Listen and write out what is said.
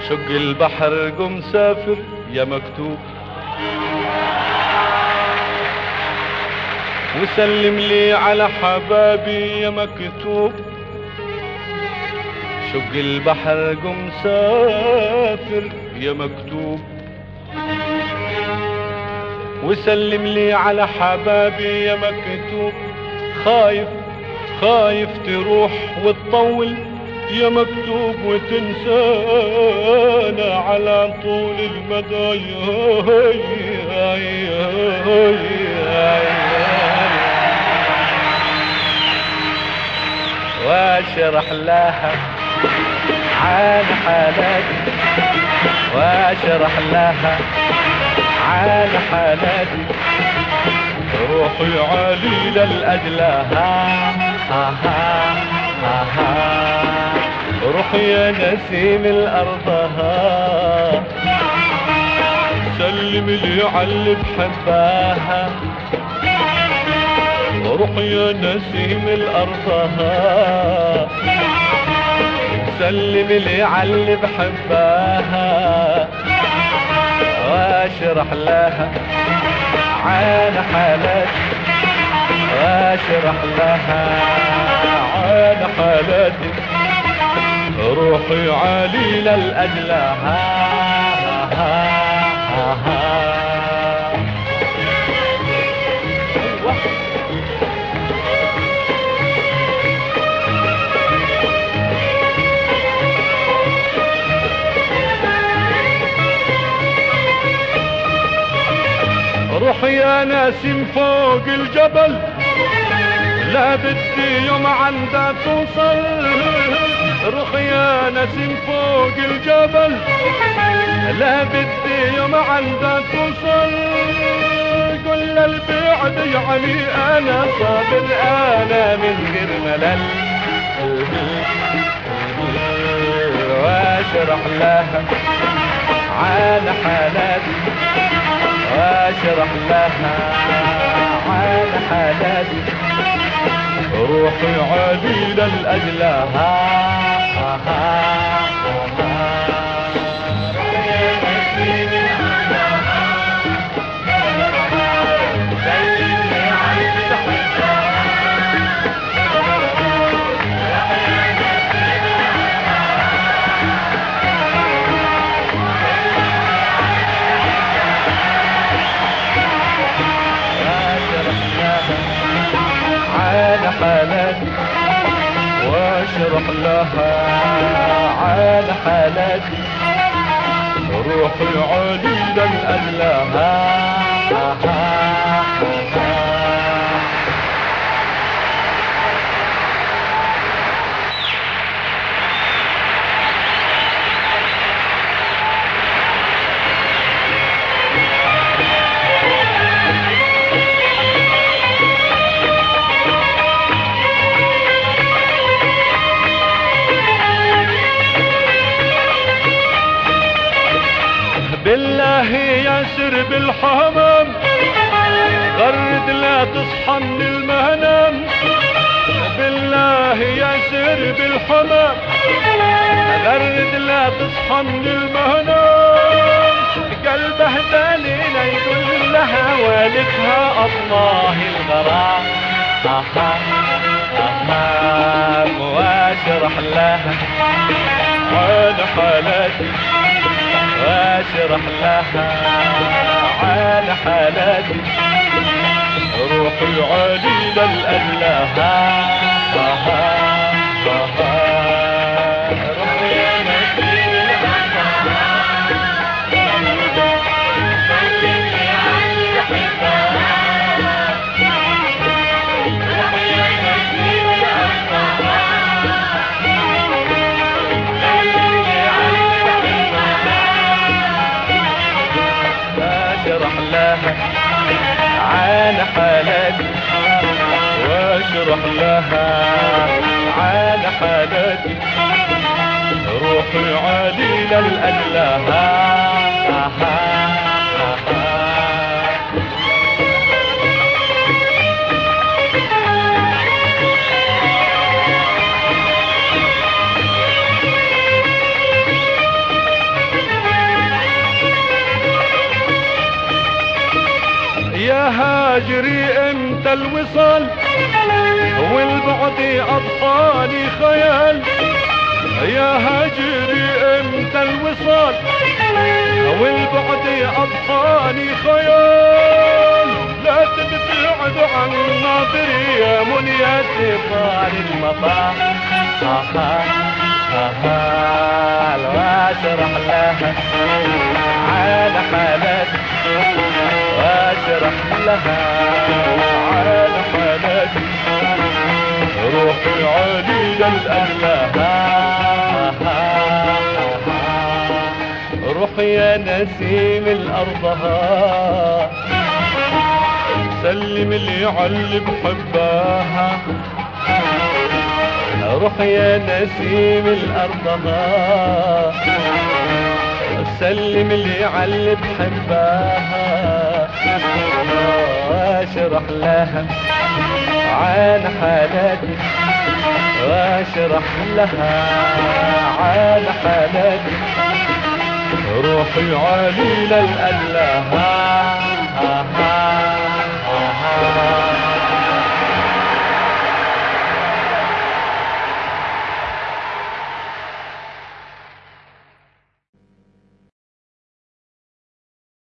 شق البحر قم سافر يا مكتوب، وسلم لي على حبابي يا مكتوب. شق البحر قم سافر يا مكتوب، وسلم لي على حبابي يا مكتوب. خايف خايف تروح وتطول يا مكتوب وتنسانا على طول المدى. واشرح لها عن حالاتي، واشرح لها عن حالاتي. روحي عليلة الأجلها روحي يا نسيم الأرضها، سلم لي عاللي بحباها. روحي يا نسيم الأرضها، سلم لي عاللي بحباها. واشرح لها عن حالاتي، واشرح لها عن حالاتي. روحي عليلة الأجلها روح يا ناسم فوق الجبل، لا بدي يوم عندها توصل. روح يا نسيم فوق الجبل، لا بدي يوم عندها توصل. قل البعد يعني انا صابر، انا من غير ملل. واشرح لها عن حالاتي، واشرح لها عن حالاتي. روحي عليلة الأجلها عن حالاتي، واشرح لها عن حالاتي. روحي عليلة الأجلها بالله ياسر بالحمام، غرد لا تصحى من المنام. بالله ياسر بالحمام، غرد لا تصحى من المنام. قلبه دليلة يقول لها والدها الله الغرام. واشرح لها عن حالاتي، واشرح لها عن حالاتي. روحي عليلة الأجلها روحي يا نسيم الأرضها، سلم لي عاللي بحبها. روحي يا نسيم الأرضها، سلم لي عاللي بحبها. واشرح لها عن حالاتي، واشرح لها عن حالاتي. روحي عليلة الأجلها هاجري امتى الوصال والبعد اضحاني خيال، يا هاجري امتى الوصال والبعد اضحاني خيال، لا تبتعد عن ناظري يا منية طار المطار. واشرح لها على حالتي، واشرح لها على حالتي، روحي عليل الأله. روحي يا نسيم الأرضها، سلم لي عاللي بحبها. روحي يا نسيم الأرضها، سلم لي عاللي بحبها. واشرح لها عن حالتي، واشرح لها عن حالتي، روحي عليل الأله.